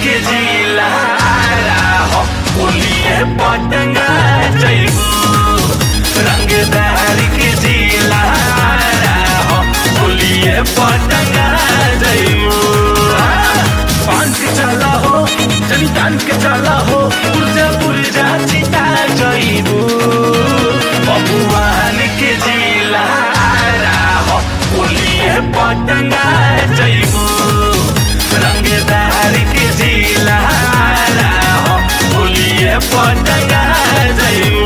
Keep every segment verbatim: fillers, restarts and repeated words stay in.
के जिला हो बोलिए पटंगा जइबू रंगदार के जिला हो बोलिए पटंगा जइबू पान के चला हो जनी तान के चला हो पुरजा पुरजा चिता जइबू बबुआन के जिला हो बोलिए पटंगा जइबू रंगदार के जिला हो बोलिए पटंगा जइबू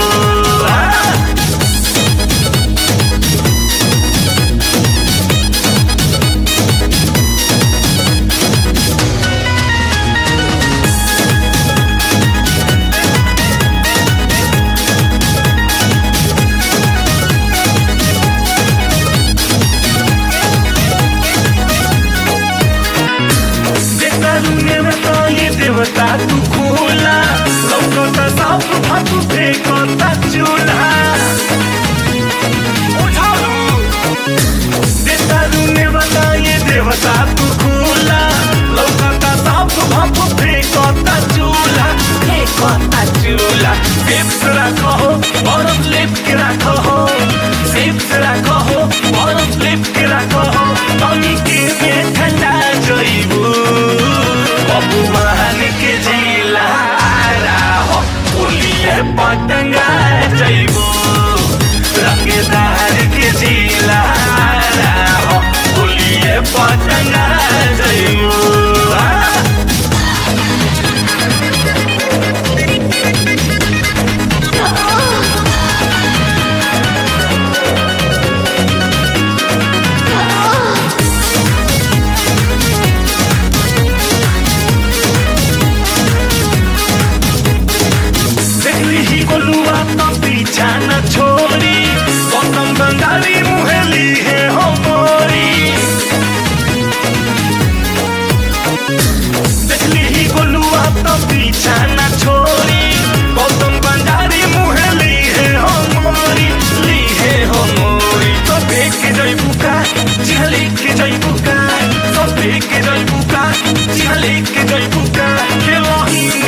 देवता तू खोला लौकता साफ भातू फेंकता चूल्हा देवता ने बताइए देवता तू खोला लौकता साफ भातू फेंकता चूल्हा फेंकता चूल्हा सेफ से रखो बर्फ लेप के रखो सेफ से रखो बर्फ लेप के रखो पानी के में ठंडा जइबू बबुआन के जिला हो बोलिए पटंगा जइबू रंगदार के जिला हो बोलिए पटंगा जइबू पीछा न छोड़ी गौतम बंगाली मुहेली है हो मोरी देखली ही गोलुआ तो पीछा न छोड़ी गौतम बंगाली मुहेली है हो मोरी ली है हो मोरी तो देख के जइबू का चिहली के जइबू का तो देख के जइबू का चिहली के जइबू का के वही